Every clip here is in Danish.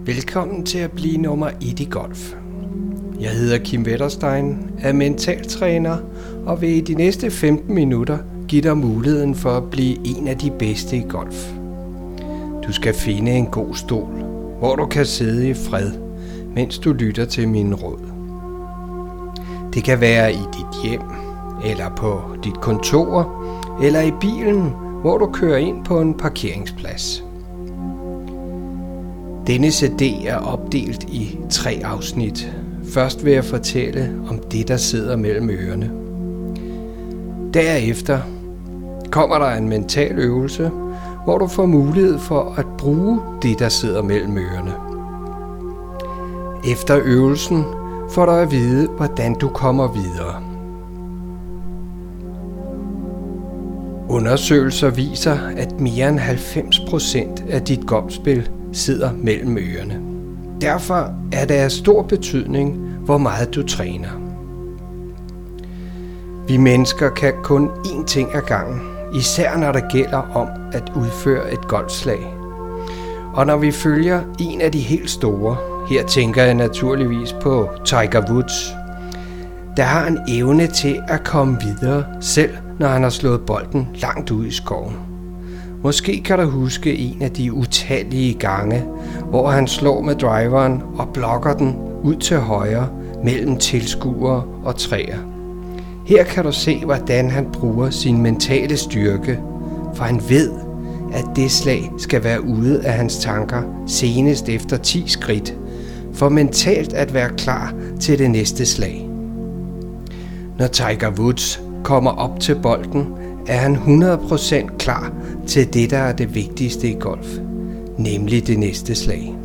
Velkommen til at blive nummer 1 i golf. Jeg hedder Kim Wetterstein, er mentaltræner og vil i de næste 15 minutter give dig muligheden for at blive en af de bedste i golf. Du skal finde en god stol, hvor du kan sidde i fred, mens du lytter til mine råd. Det kan være i dit hjem, eller på dit kontor, eller i bilen, hvor du kører ind på en parkeringsplads. Denne CD er opdelt i 3 afsnit. Først vil jeg fortælle om det, der sidder mellem ørerne. Derefter kommer der en mental øvelse, hvor du får mulighed for at bruge det, der sidder mellem ørerne. Efter øvelsen får du at vide, hvordan du kommer videre. Undersøgelser viser, at mere end 90% af dit golfspil sidder mellem ørerne. Derfor er det af stor betydning, hvor meget du træner. Vi mennesker kan kun én ting ad gangen, især når det gælder om at udføre et golfslag. Og når vi følger en af de helt store, her tænker jeg naturligvis på Tiger Woods, der har en evne til at komme videre, selv når han har slået bolden langt ud i skoven. Måske kan du huske en af de utallige gange, hvor han slår med driveren og blokker den ud til højre mellem tilskuere og træer. Her kan du se, hvordan han bruger sin mentale styrke, for han ved, at det slag skal være ude af hans tanker senest efter 10 skridt, for mentalt at være klar til det næste slag. Når Tiger Woods kommer op til bolden, er han 100% klar til det, der er det vigtigste i golf, nemlig det næste slag.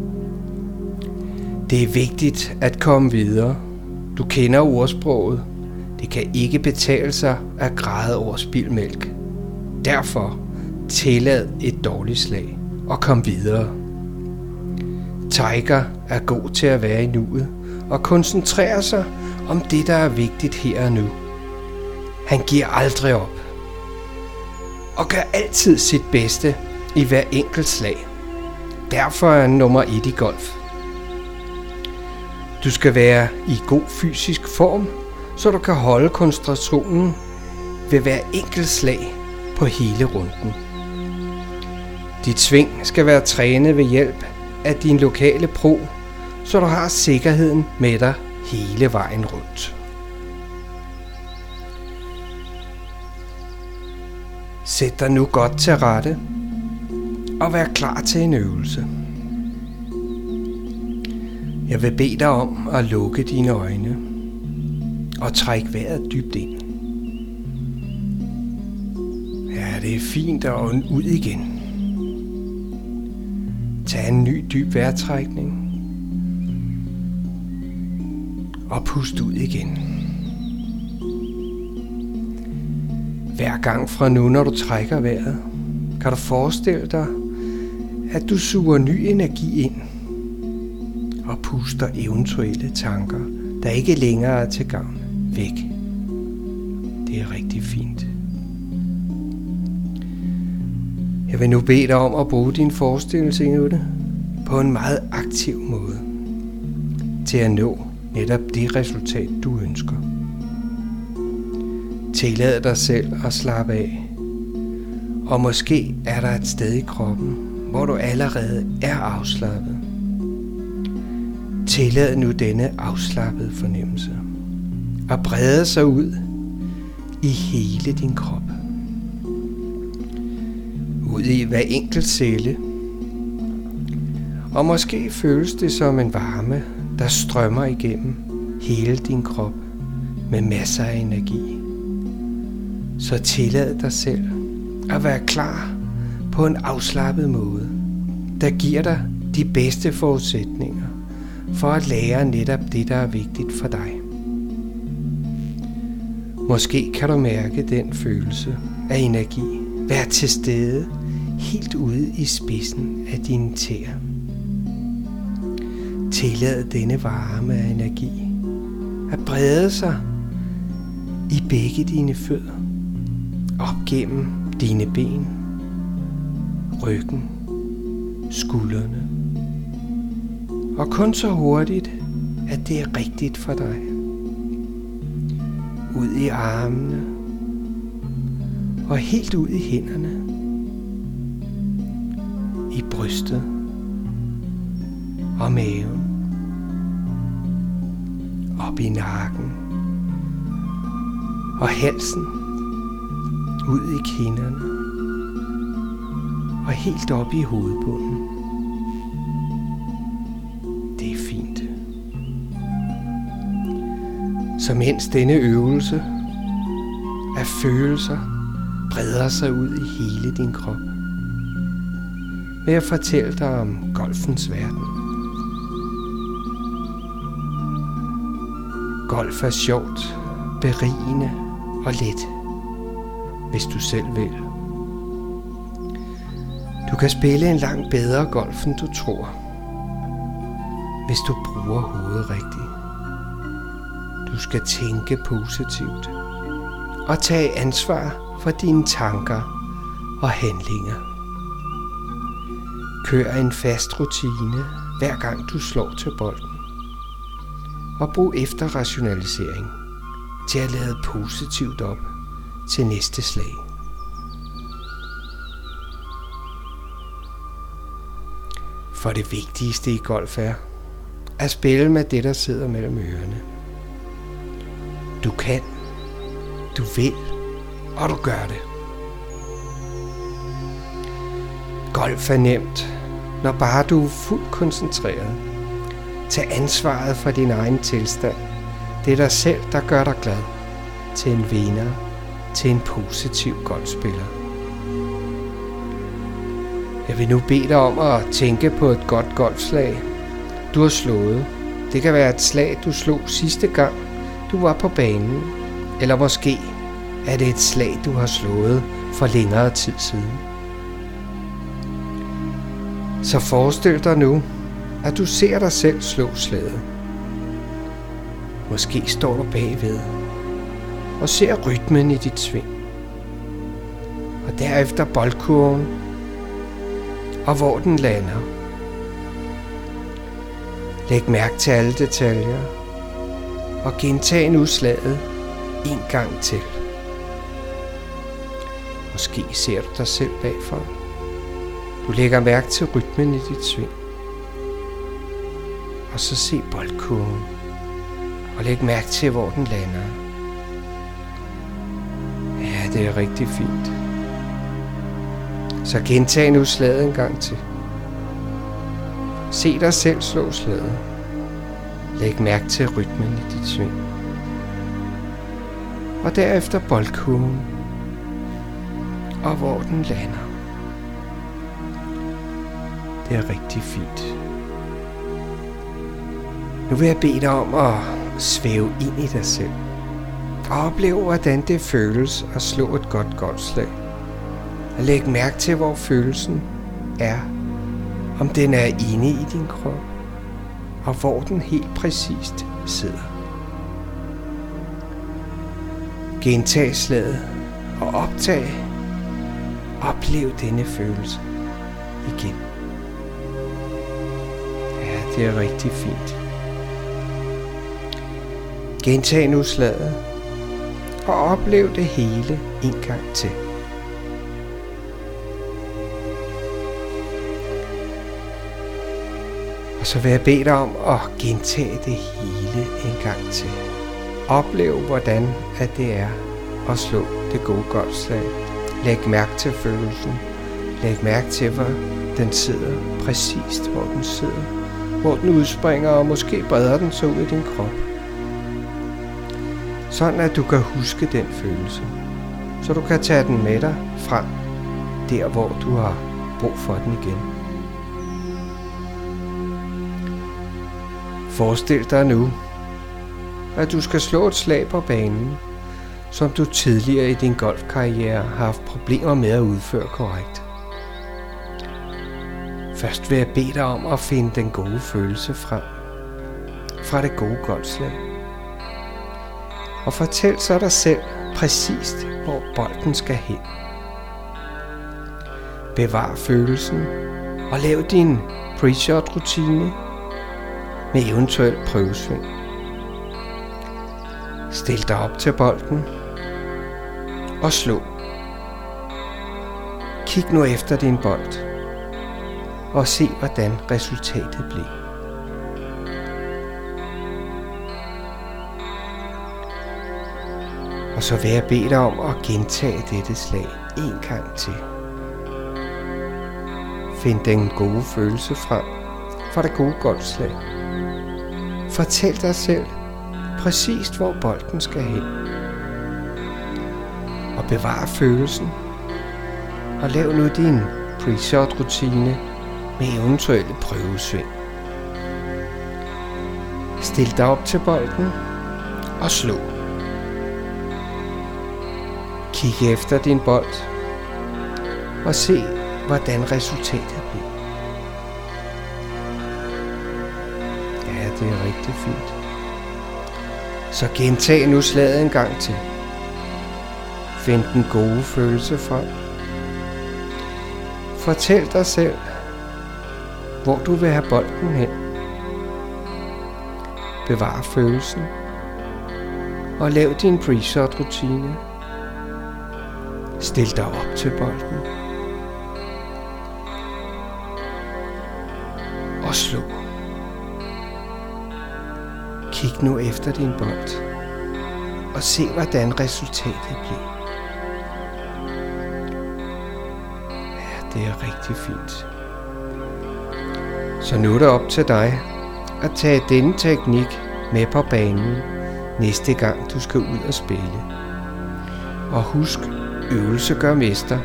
Det er vigtigt at komme videre. Du kender ordsproget. Det kan ikke betale sig at græde over spildmælk. Derfor tillad et dårligt slag og kom videre. Tiger er god til at være i nuet og koncentrere sig om det, der er vigtigt her og nu. Han giver aldrig op og gør altid sit bedste i hver enkelt slag. Derfor er han nummer 1 i golf. Du skal være i god fysisk form, så du kan holde koncentrationen ved hver enkelt slag på hele runden. Dit sving skal være trænet ved hjælp af din lokale pro, så du har sikkerheden med dig hele vejen rundt. Sæt dig nu godt til rette og vær klar til en øvelse. Jeg vil bede dig om at lukke dine øjne og træk vejret dybt ind. Ja, det er fint at ånde ud igen. Tag en ny dyb vejrtrækning og pust ud igen. Hver gang fra nu, når du trækker vejret, kan du forestille dig, at du suger ny energi ind og puster eventuelle tanker, der ikke længere er til gavn, væk. Det er rigtig fint. Jeg vil nu bede dig om at bruge din forestillingsevne på en meget aktiv måde til at nå netop det resultat, du ønsker. Tillad dig selv at slappe af, og måske er der et sted i kroppen, hvor du allerede er afslappet. Tillad nu denne afslappede fornemmelse at brede sig ud i hele din krop. Ud i hver enkelt celle. Og måske føles det som en varme, der strømmer igennem hele din krop med masser af energi. Så tillad dig selv at være klar på en afslappet måde, der giver dig de bedste forudsætninger for at lære netop det, der er vigtigt for dig. Måske kan du mærke den følelse af energi være til stede helt ude i spidsen af dine tæer. Tillad denne varme af energi at brede sig i begge dine fødder, op gennem dine ben, ryggen, skuldrene, Og kun så hurtigt, at det er rigtigt for dig. Ud i armene og helt ud i hænderne, i brystet og maven, op i nakken og halsen, ud i kinderne og helt op i hovedbunden. Det er fint. Så mens denne øvelse af følelser breder sig ud i hele din krop, vil jeg fortælle dig om golfens verden. Golf er sjovt, berigende og let, hvis du selv vil. Du kan spille en langt bedre golf, end du tror, hvis du bruger hovedet rigtigt. Du skal tænke positivt og tage ansvar for dine tanker og handlinger. Kør en fast rutine, hver gang du slår til bolden. Og brug efterrationalisering til at lade positivt op til næste slag. For det vigtigste i golf er at spille med det, der sidder mellem ørerne. Du kan, du vil, og du gør det. Golf er nemt, når bare du er fuldt koncentreret. Tag ansvaret for din egen tilstand. Det er dig selv, der gør dig glad. Til en vinder, til en positiv golfspiller. Jeg vil nu bede dig om at tænke på et godt golfslag, du har slået. Det kan være et slag, du slog sidste gang, du var på banen. Eller måske er det et slag, du har slået for længere tid siden. Så forestil dig nu, at du ser dig selv slå slaget. Måske står du bagved og ser rytmen i dit sving. Og derefter boldkurven og hvor den lander. Læg mærke til alle detaljer og gentag nu slaget en gang til. Måske ser du dig selv bagfra. Du lægger mærke til rytmen i dit sving. Og så se boldkurven og læg mærke til, hvor den lander. Ja, det er rigtig fint. Så gentag nu slaget en gang til. Se dig selv slå slaget. Læg mærke til rytmen i dit sving. Og derefter boldkurven og hvor den lander. Det er rigtig fint. Nu vil jeg bede dig om at svæve ind i dig selv. Og opleve, hvordan det føles at slå et godt golfslag. Og læg mærke til, hvor følelsen er. Om den er inde i din krop. Og hvor den helt præcist sidder. Gentag slaget og oplev denne følelse igen. Ja, det er rigtig fint. Gentag nu slaget og oplev det hele en gang til. Og så vil jeg bede dig om at gentage det hele en gang til. Oplev, hvordan at det er at slå det gode golfslag. Læg mærke til følelsen. Læg mærke til, hvor den sidder. Præcist, hvor den sidder. Hvor den udspringer, og måske breder den så ud i din krop. Sådan at du kan huske den følelse. Så du kan tage den med dig frem, der hvor du har brug for den igen. Forestil dig nu, at du skal slå et slag på banen, som du tidligere i din golfkarriere har haft problemer med at udføre korrekt. Først vil jeg bede dig om at finde den gode følelse frem fra det gode golfslag. Og fortæl så dig selv præcist, hvor bolden skal hen. Bevar følelsen og lav din pre-shot rutine med eventuelt prøvesving. Stil dig op til bolden og slå. Kig nu efter din bold og se, hvordan resultatet bliver. Og så vil jeg bede dig om at gentage dette slag en gang til. Find den gode følelse frem fra det gode golfslag. Fortæl dig selv præcist, hvor bolden skal hen. Og bevar følelsen. Og lav nu din pre-shot rutine med eventuelle prøvesving. Stil dig op til bolden og slå. Kig efter din bold og se, hvordan resultatet bliver. Ja, det er rigtig fint. Så gentag nu slaget en gang til. Find den gode følelse frem. Fortæl dig selv, hvor du vil have bolden hen. Bevar følelsen. Og lav din pre-shot rutine. Stil dig op til bolden. Og slå. Kig nu efter din bold. Og se, hvordan resultatet bliver. Ja, det er rigtig fint. Så nu er det op til dig at tage denne teknik med på banen næste gang du skal ud og spille. Og husk, øvelse gør mester.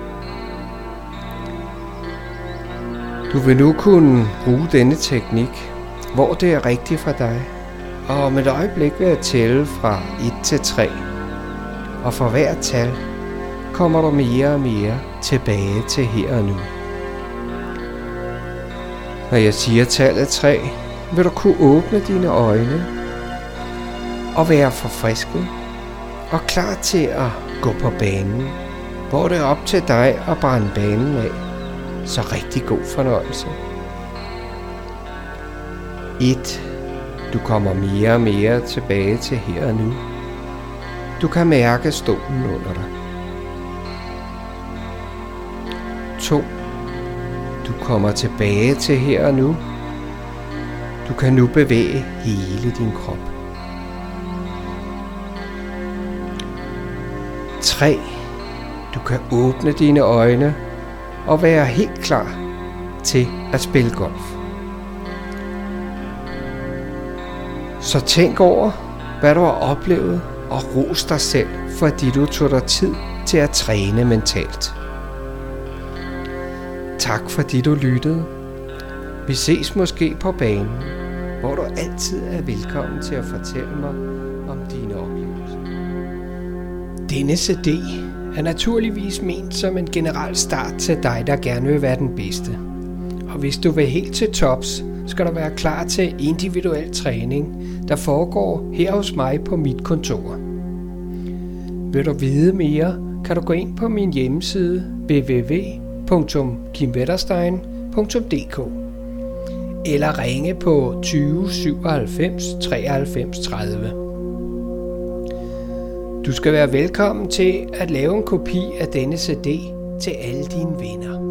Du vil nu kunne bruge denne teknik, hvor det er rigtigt for dig. Og om et øjeblik vil jeg tælle fra 1 til 3. Og for hvert tal kommer du mere og mere tilbage til her og nu. Når jeg siger tallet 3, vil du kunne åbne dine øjne og være forfrisket og klar til at gå på banen, hvor det er op til dig at brænde banen af. Så rigtig god fornøjelse. 1. Du kommer mere og mere tilbage til her og nu. Du kan mærke stolen under dig. 2. Du kommer tilbage til her og nu. Du kan nu bevæge hele din krop. 3. Du kan åbne dine øjne og være helt klar til at spille golf. Så tænk over, hvad du har oplevet, og ros dig selv, fordi du tog dig tid til at træne mentalt. Tak fordi du lyttede. Vi ses måske på banen, hvor du altid er velkommen til at fortælle mig om dine oplevelser. Denne CD er naturligvis ment som en generel start til dig, der gerne vil være den bedste. Og hvis du vil helt til tops, skal du være klar til individuel træning, der foregår her hos mig på mit kontor. Vil du vide mere, kan du gå ind på min hjemmeside www.kimwetterstein.dk eller ringe på 20 97 93 30. Du skal være velkommen til at lave en kopi af denne CD til alle dine venner.